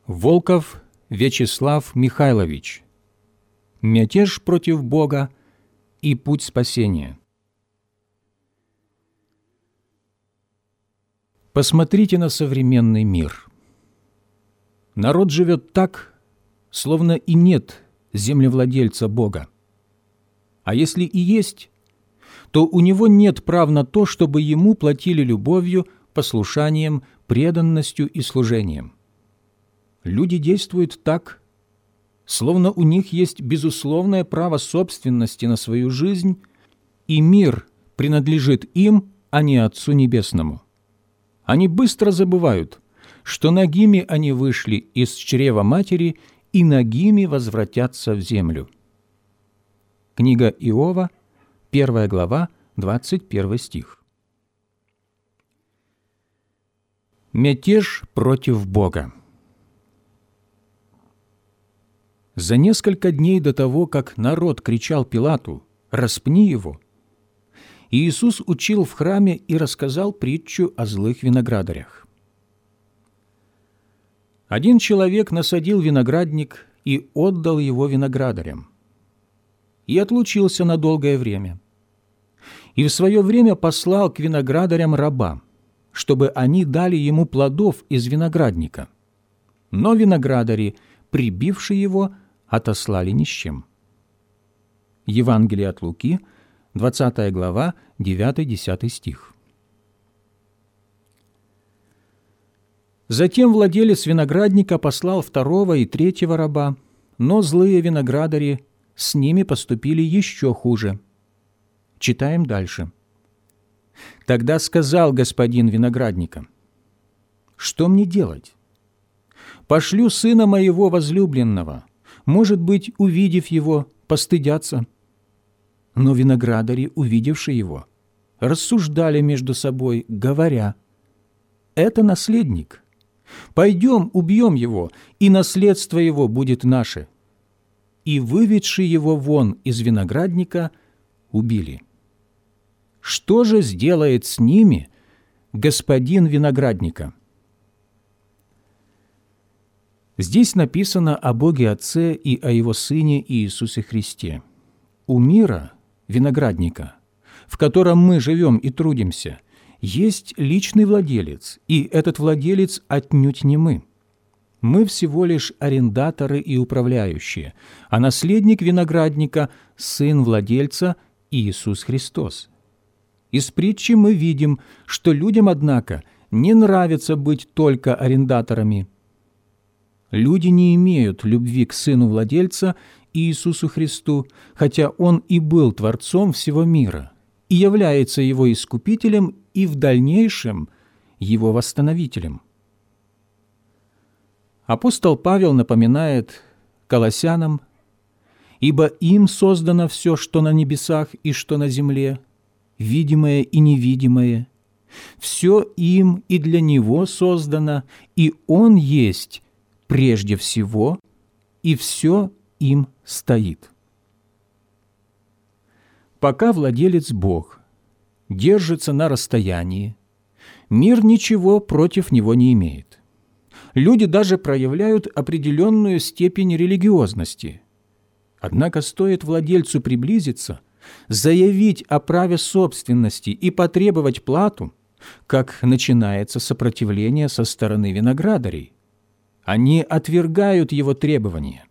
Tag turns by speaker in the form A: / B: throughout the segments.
A: Волков Вячеслав Михайлович. Мятеж против Бога и путь спасения. Посмотрите на современный мир. Народ живет так, словно и нет землевладельца Бога. А если и есть, то у него нет прав на то, чтобы ему платили любовью, послушанием, преданностью и служением. Люди действуют так, словно у них есть безусловное право собственности на свою жизнь, и мир принадлежит им, а не Отцу Небесному. Они быстро забывают, что нагими они вышли из чрева матери и нагими возвратятся в землю. Книга Иова, 1 глава, 21 стих. Мятеж против Бога. За несколько дней до того, как народ кричал Пилату «Распни его!», Иисус учил в храме и рассказал притчу о злых виноградарях. Один человек насадил виноградник и отдал его виноградарям, и отлучился на долгое время. И в свое время послал к виноградарям раба, чтобы они дали ему плодов из виноградника. Но виноградари, прибившие его, отослали ни с чем. Евангелие от Луки, 20 глава, 9-10 стих. Затем владелец виноградника послал второго и третьего раба, но злые виноградари с ними поступили еще хуже. Читаем дальше. Тогда сказал господин виноградника: «Что мне делать? Пошлю сына моего возлюбленного, может быть, увидев его, постыдятся». Но виноградари, увидевши его, рассуждали между собой, говоря: «Это наследник. Пойдем, убьем его, и наследство его будет наше». И, выведши его вон из виноградника, убили. Что же сделает с ними господин виноградника? Здесь написано о Боге Отце и о Его Сыне Иисусе Христе. У мира, виноградника, в котором мы живем и трудимся, есть личный владелец, и этот владелец отнюдь не мы. Мы всего лишь арендаторы и управляющие, а наследник виноградника – сын владельца Иисус Христос. Из притчи мы видим, что людям, однако, не нравится быть только арендаторами. Люди не имеют любви к Сыну Владельца Иисусу Христу, хотя Он и был Творцом всего мира, и является Его Искупителем и в дальнейшем Его Восстановителем. Апостол Павел напоминает Колоссянам: «Ибо им создано все, что на небесах и что на земле, видимое и невидимое, все им и для Него создано, и Он есть прежде всего, и все им стоит». Пока владелец Бог держится на расстоянии, мир ничего против него не имеет. Люди даже проявляют определенную степень религиозности. Однако стоит владельцу приблизиться, заявить о праве собственности и потребовать плату, как начинается сопротивление со стороны виноградарей. Они отвергают его требования.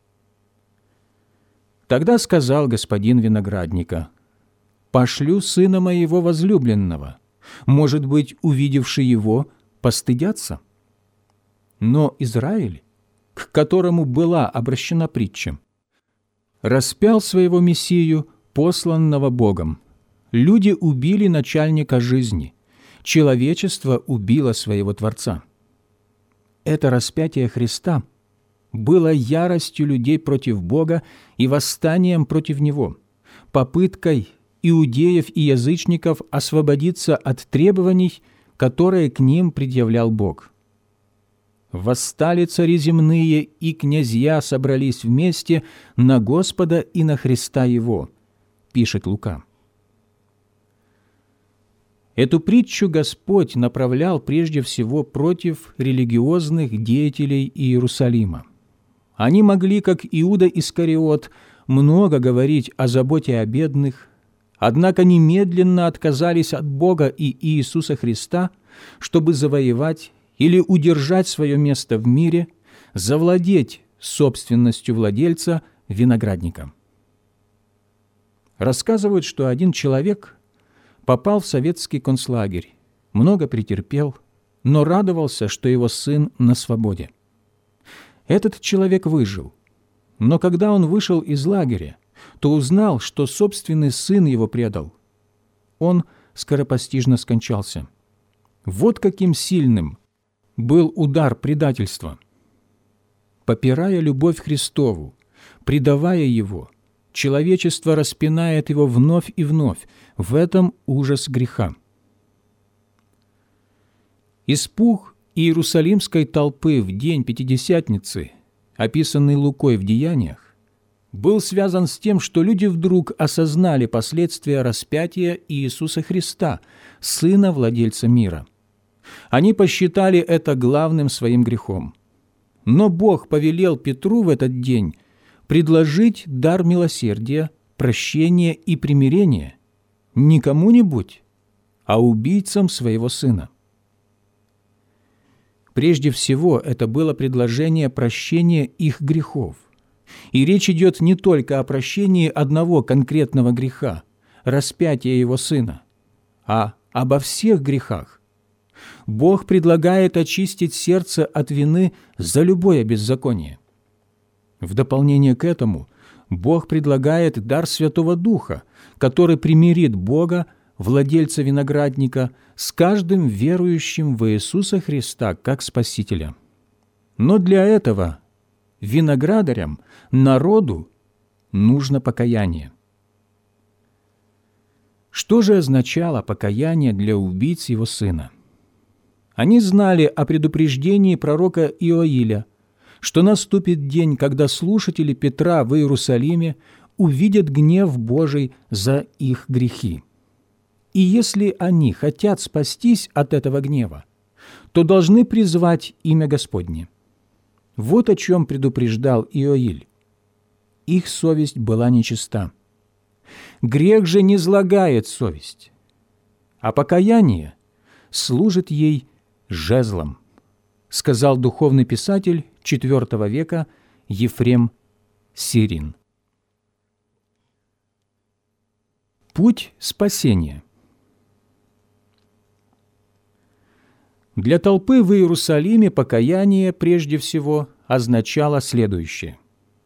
A: Тогда сказал господин виноградника: «Пошлю сына моего возлюбленного, может быть, увидевши его, постыдятся». Но Израиль, к которому была обращена притча, распял своего Мессию, посланного Богом. Люди убили начальника жизни, человечество убило своего Творца. Это распятие Христа было яростью людей против Бога и восстанием против Него, попыткой иудеев и язычников освободиться от требований, которые к ним предъявлял Бог. «Восстали цари земные, и князья собрались вместе на Господа и на Христа Его», пишет Лука. Эту притчу Господь направлял прежде всего против религиозных деятелей Иерусалима. Они могли, как Иуда Искариот, много говорить о заботе о бедных, однако немедленно отказались от Бога и Иисуса Христа, чтобы завоевать или удержать свое место в мире, завладеть собственностью владельца виноградника. Рассказывают, что один человек попал в советский концлагерь, много претерпел, но радовался, что его сын на свободе. Этот человек выжил, но когда он вышел из лагеря, то узнал, что собственный сын его предал. Он скоропостижно скончался. Вот каким сильным был удар предательства. Попирая любовь Христову, предавая Его, человечество распинает Его вновь и вновь. В этом ужас греха. Испуг иерусалимской толпы в день Пятидесятницы, описанный Лукой в Деяниях, был связан с тем, что люди вдруг осознали последствия распятия Иисуса Христа, Сына Владельца мира. Они посчитали это главным своим грехом. Но Бог повелел Петру в этот день предложить дар милосердия, прощения и примирения не кому-нибудь, а убийцам своего Сына. Прежде всего, это было предложение прощения их грехов. И речь идет не только о прощении одного конкретного греха, распятия Его Сына, а обо всех грехах. Бог предлагает очистить сердце от вины за любое беззаконие. В дополнение к этому Бог предлагает дар Святого Духа, который примирит Бога, владельца виноградника, с каждым верующим в Иисуса Христа как Спасителя. Но для этого виноградарям, народу, нужно покаяние. Что же означало покаяние для убийц его сына? Они знали о предупреждении пророка Иоиля, что наступит день, когда слушатели Петра в Иерусалиме увидят гнев Божий за их грехи. И если они хотят спастись от этого гнева, то должны призвать имя Господне. Вот о чем предупреждал Иоиль. Их совесть была нечиста. Грех же низлагает совесть, а покаяние служит ей жезлом, сказал духовный писатель IV века Ефрем Сирин. Путь спасения. Для толпы в Иерусалиме покаяние прежде всего означало следующее.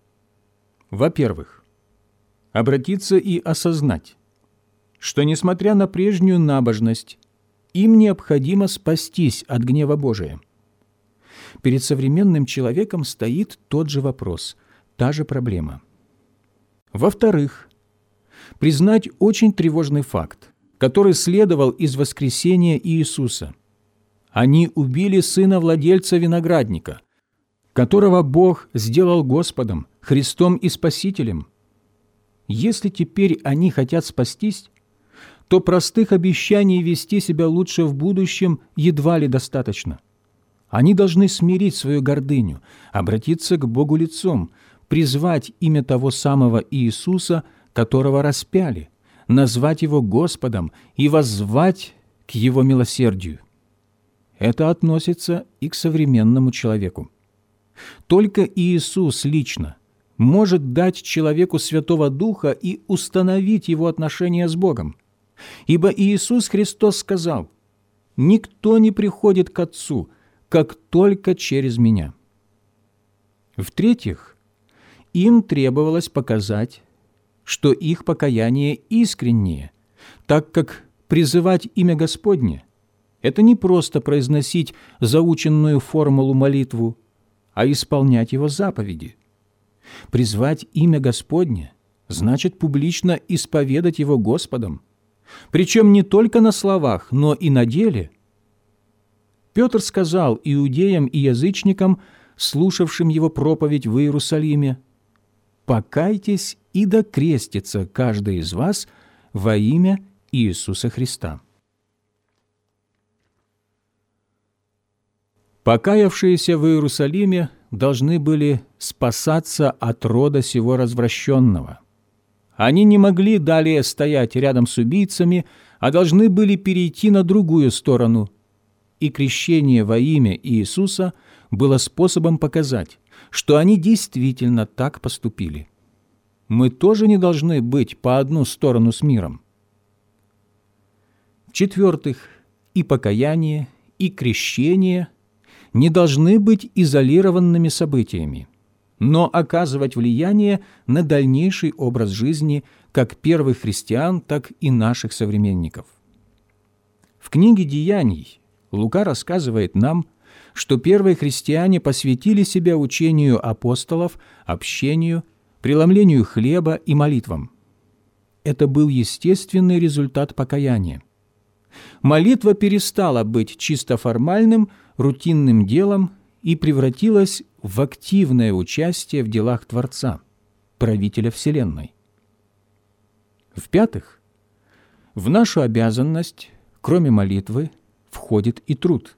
A: Во-первых, обратиться и осознать, что, несмотря на прежнюю набожность, им необходимо спастись от гнева Божия. Перед современным человеком стоит тот же вопрос, та же проблема. Во-вторых, признать очень тревожный факт, который следовал из воскресения Иисуса. Они убили сына владельца виноградника, которого Бог сделал Господом, Христом и Спасителем. Если теперь они хотят спастись, то простых обещаний вести себя лучше в будущем едва ли достаточно. Они должны смирить свою гордыню, обратиться к Богу лицом, призвать имя того самого Иисуса, которого распяли, назвать Его Господом и воззвать к Его милосердию. Это относится и к современному человеку. Только Иисус лично может дать человеку Святого Духа и установить его отношения с Богом. Ибо Иисус Христос сказал: «Никто не приходит к Отцу, как только через Меня». В-третьих, им требовалось показать, что их покаяние искреннее, так как призывать имя Господне – это не просто произносить заученную формулу-молитву, а исполнять Его заповеди. Призвать имя Господне значит публично исповедать Его Господом, причем не только на словах, но и на деле. Петр сказал иудеям и язычникам, слушавшим Его проповедь в Иерусалиме: «Покайтесь и докрестится каждый из вас во имя Иисуса Христа». Покаявшиеся в Иерусалиме должны были спасаться от рода сего развращенного. Они не могли далее стоять рядом с убийцами, а должны были перейти на другую сторону. И крещение во имя Иисуса было способом показать, что они действительно так поступили. Мы тоже не должны быть по одну сторону с миром. В-четвертых, и покаяние, и крещение не должны быть изолированными событиями, но оказывать влияние на дальнейший образ жизни как первых христиан, так и наших современников. В книге «Деяний» Лука рассказывает нам, что первые христиане посвятили себя учению апостолов, общению, преломлению хлеба и молитвам. Это был естественный результат покаяния. Молитва перестала быть чисто формальным, рутинным делом и превратилась в активное участие в делах Творца, правителя Вселенной. В-пятых, в нашу обязанность, кроме молитвы, входит и труд.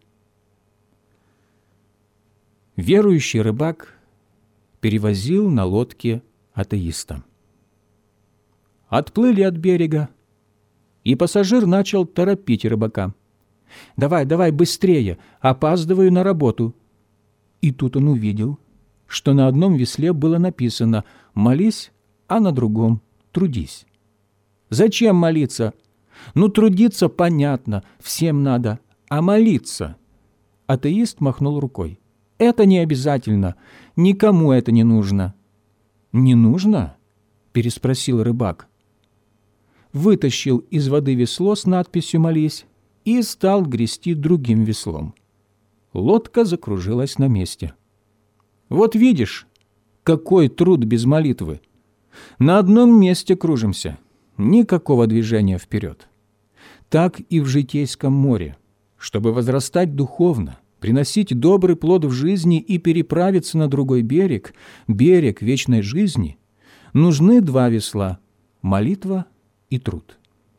A: Верующий рыбак перевозил на лодке атеиста. Отплыли от берега, и пассажир начал торопить рыбака. «Давай, давай, быстрее, опаздываю на работу». И тут он увидел, что на одном весле было написано «молись», а на другом «трудись». Зачем молиться? Ну, трудиться понятно, всем надо, а молиться? Атеист махнул рукой. Это не обязательно, никому это не нужно. «Не нужно?» – переспросил рыбак. Вытащил из воды весло с надписью «Молись» и стал грести другим веслом. Лодка закружилась на месте. Вот видишь, какой труд без молитвы. На одном месте кружимся, никакого движения вперед. Так и в житейском море. Чтобы возрастать духовно, приносить добрый плод в жизни и переправиться на другой берег, берег вечной жизни, нужны два весла – молитва и труд.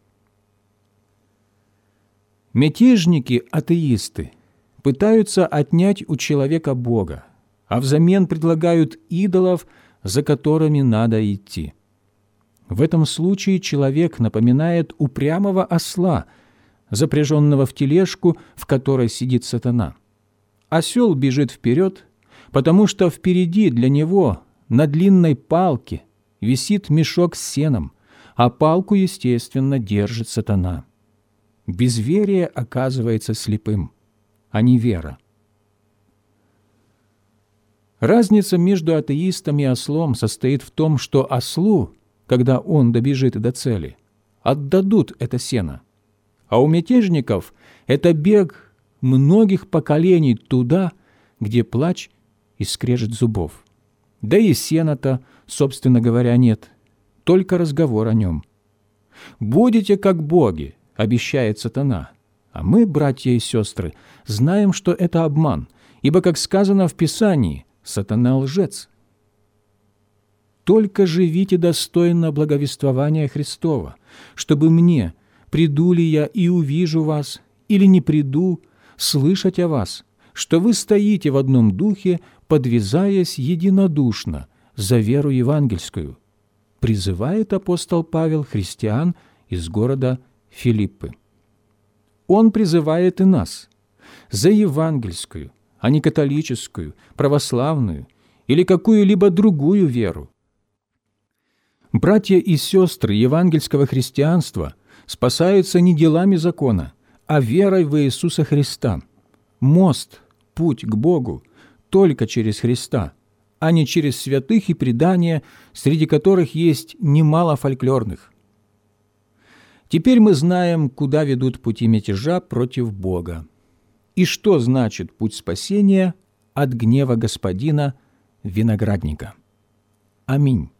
A: Мятежники-атеисты пытаются отнять у человека Бога, а взамен предлагают идолов, за которыми надо идти. В этом случае человек напоминает упрямого осла, запряженного в тележку, в которой сидит сатана. Осел бежит вперед, потому что впереди для него на длинной палке висит мешок с сеном, а палку, естественно, держит сатана. Безверие оказывается слепым, а не вера. Разница между атеистом и ослом состоит в том, что ослу, когда он добежит до цели, отдадут это сено, а у мятежников это бег многих поколений туда, где плач и скрежет зубов. Да и сена-то, собственно говоря, нет, только разговор о нем. «Будете как боги», — обещает сатана, а мы, братья и сестры, знаем, что это обман, ибо, как сказано в Писании, сатана лжец. Только живите достойно благовествования Христова, чтобы мне, приду ли я и увижу вас, или не приду, слышать о вас, что вы стоите в одном духе, подвязаясь единодушно за веру евангельскую, призывает апостол Павел христиан из города Филиппы. Он призывает и нас за евангельскую, а не католическую, православную или какую-либо другую веру. Братья и сестры евангельского христианства спасаются не делами закона, а верой в Иисуса Христа. Мост, путь к Богу только через Христа, а не через святых и предания, среди которых есть немало фольклорных. Теперь мы знаем, куда ведут пути мятежа против Бога, и что значит путь спасения от гнева Господина виноградника. Аминь.